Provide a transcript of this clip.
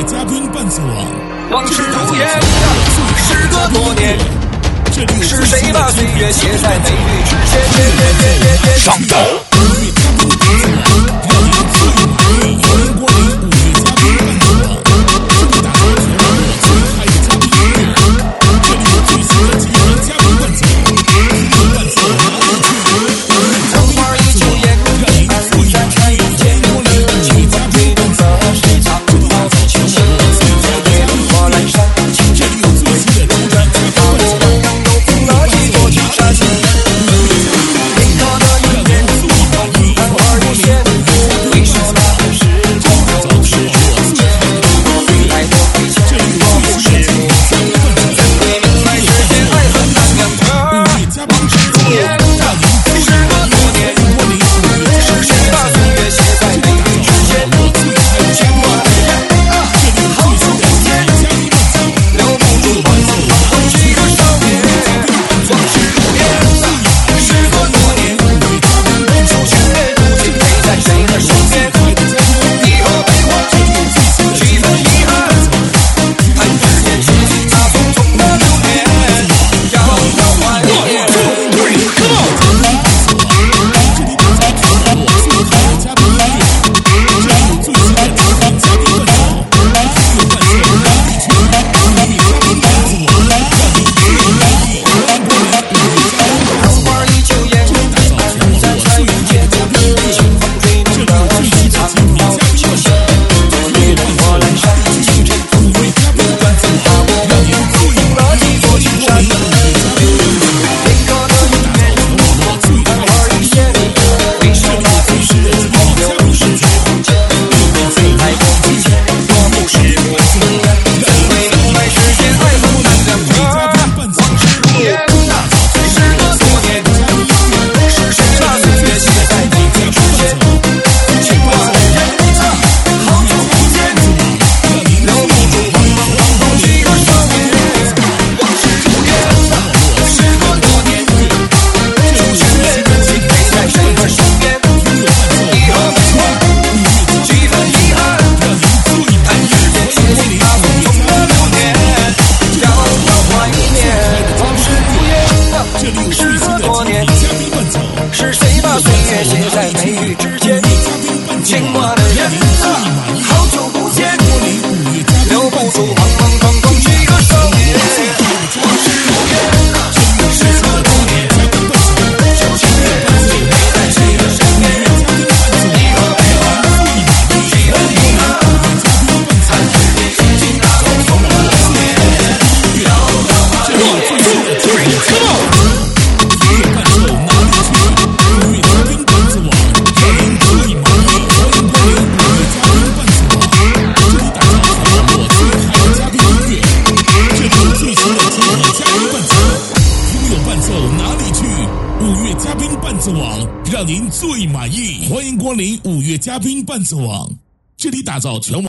嘉宾伴奏网， 往事如烟，时隔多年，是谁把岁月写在眉宇之间？ 上岛5月嘉宾伴奏网，让您最满意。欢迎光临5月嘉宾伴奏网，这里打造全网络最嗨的嘉宾音乐，这里有最新的激情嘉宾伴奏，听友伴奏哪里去？ 桃花依旧艳，让您最满意。欢迎光临5月嘉宾伴奏网，这里打造全网络最嗨的嘉宾音乐，这里有最新的激情嘉宾伴奏。是谁把岁月写在眉宇之间？牵挂的人，好久不见，留不住慌慌张张几个少年。往事如烟，时隔多年，旧情人陪在谁的身边？你和悲欢，几分遗憾，残世间心情大风送了流年，遥遥花月。 嘉宾伴奏网让您最满意，欢迎光临5月嘉宾伴奏网，这里打造全网。